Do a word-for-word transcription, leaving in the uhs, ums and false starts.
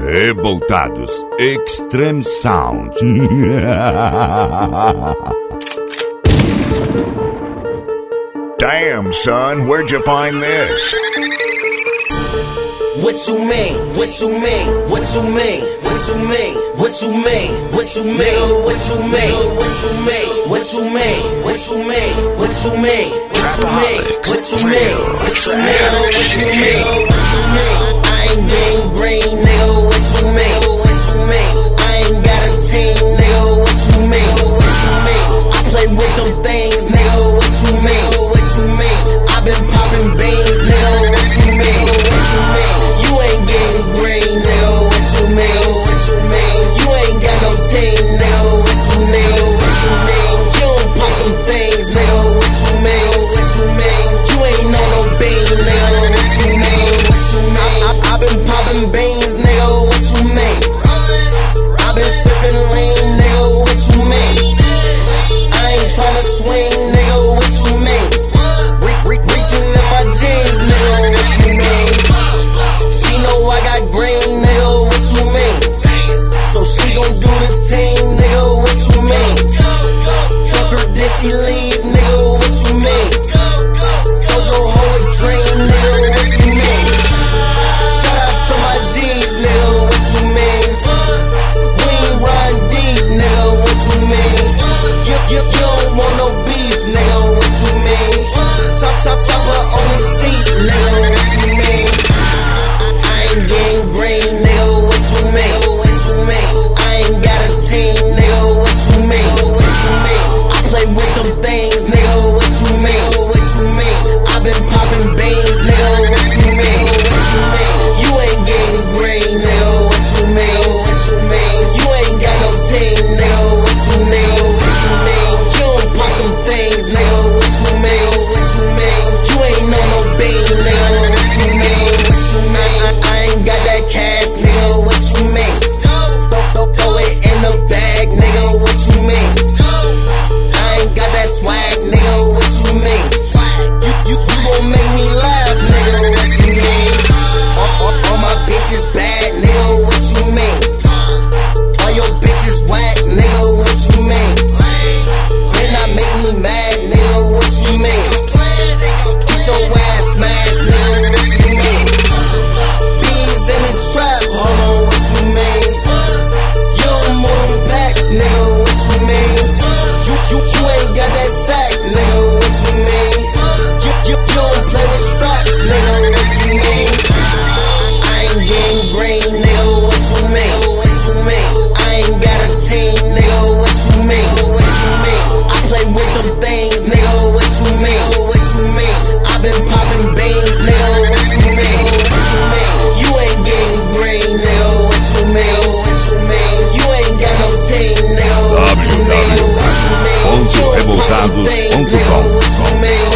Revoltados Extreme Sound. Damn, son, where'd you find this? What you mean? What you mean? What you mean? What you mean? What you mean? What you mean? What you mean? What you mean? What you mean? What you mean? What you mean? What you mean? What you mean? What you mean? What you mean? I ain't getting green, nigga. What you mean? What you mean? I ain't got a team, nigga. What you mean? What you mean? I play with them things, nigga. What you mean? What you mean? I've been popping beans, nigga. What you mean? What you mean? You ain't getting green, nigga. What you mean? What you mean? You ain't got no team, nigga. What you mean? What you mean? You don't pop them things, nigga. What you mean? What you mean? You ain't know no bean, nigga. What you mean? What you mean? I, I, I been popping beans, nigga. What you mean? I been sipping lean, nigga. What you mean? I ain't tryna swing, nigga. What you mean? Re- re- reaching in my jeans, nigga. What you mean? She know I got green, nigga. What you mean? So she gon' do the team, nigga. What you mean? Fuck her, then she leave, nigga. What you mean? Sold your hoe a dream, nigga. What you mean? Shout out to my G's, nigga. What you mean? We ain't run deep, nigga. What you mean? You, you, you don't want no beef, nigga. What you mean? Chop, chop, chop her on the seat, nigga. What you mean? I ain't getting green, nigga. What you mean? What you mean? I ain't got a team, nigga. What you mean? What you mean? I play with them things, nigga. What you mean? What you mean? I've been popping beans, nigga. What you mean? What you mean? You ain't getting green, nigga. What you mean? What you mean? You ain't got no team, nigga. What you mean? What you mean? You don't pop them things, nigga. What you mean? What you mean? You ain't know no bean, nigga. What you mean? What you mean? I, I ain't got that cash, nigga. What you mean? Throw, throw, throw it in the bag, nigga. What you mean? I ain't got that swag, nigga. What you mean? You, you, you gon' make me laugh, nigga. What you mean? All, all, all my bitches bad, nigga. What you mean? All your bitches whack, nigga. What you mean? Then I make me mad, nigga. What you mean? Get your ass smashed, nigga. What you mean? Beans in the trap, hold on. What you mean? You don't move them packs, nigga. What you mean? You, you, you ain't got that sack, nigga. What you mean? You, you, you don't play with straps, nigga. What you mean? I ain't getting green, nigga. What you mean? What you mean? I ain't got a team, nigga. What you mean? What you mean? I play with them things, nigga. What you mean? What you mean? I've been popping beans, nigga. What you mean? What you mean? You ain't getting green, nigga. What you mean? What you mean? You ain't got no team, nigga. What you mean? What you mean? w w w ponto revoltados ponto com. What you mean?